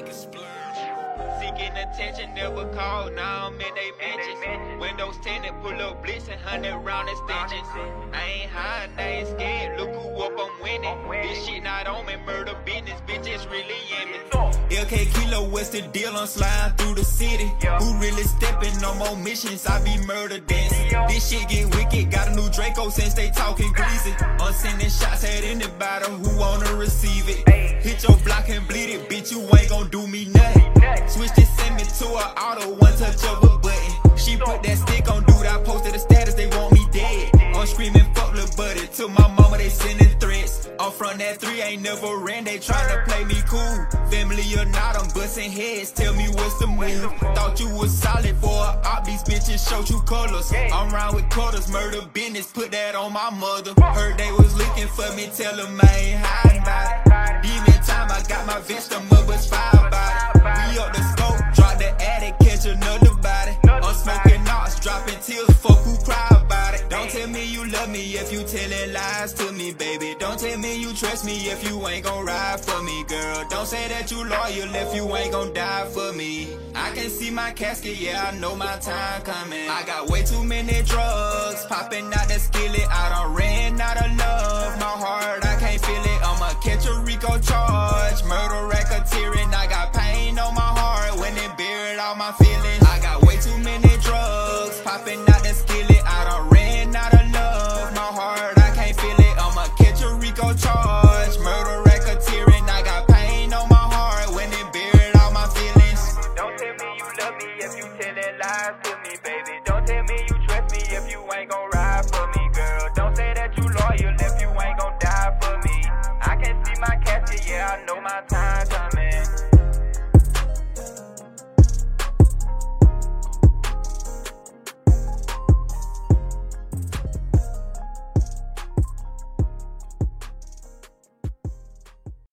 Seeking attention, never called, now I'm in they mentions. Windows tinted, pull up blitz and 100 round extensions. I ain't hiding, I ain't scared, look who up, I'm winning. This shit not on me, murder business, bitch, it's really in me. LK Kilo, what's the deal? I'm sliding through the city. Who really stepping on more missions? I be murder dancing. This shit get wicked, got a new Draco since they talking greasy. I'm sending shots at anybody who wanna receive it. Hit your block and bleed it, bitch, you ain't gon' do me nothing. Switch this send me to a auto, one touch of a button. She put that stick on dude, I posted a status, they want me dead. I'm screaming fuck lil' buddy, to my mama they sending threats. I'm from that 3, ain't never ran, they tryna play me cool. Family or not, I'm busting heads, tell me what's the move. Thought you was solid for a op, these bitches show true colors. I'm round with quarters, murder business, put that on my mother. Heard they was looking for me, tell them I ain't hiding about it. Demon time, I got my bitch, the mothers fire about it. We up the scope, drop the attic, catch another body. I'm smoking knots, dropping tears, fuck who cry about it. Don't tell me you love me if you telling lies to me, baby. Don't tell me you trust me if you ain't gon' ride for me, girl. Don't say that you loyal if you ain't gon' die for me. I can see my casket, yeah, I know my time coming. I got way too many drugs, popping out the skillet. I done ran out of love, my heart, I can't feel it. I'ma catch a Rico charge, murder racketeering. I got pain on my heart when it buried all my feelings. I got way too many drugs, popping out the skillet. I done ran out of love, my heart, I can't feel it. I'ma catch a Rico charge, murder racketeering. I got pain on my heart when it buried all my feelings. Don't tell me you love me if you telling lies to me, baby. Don't tell me you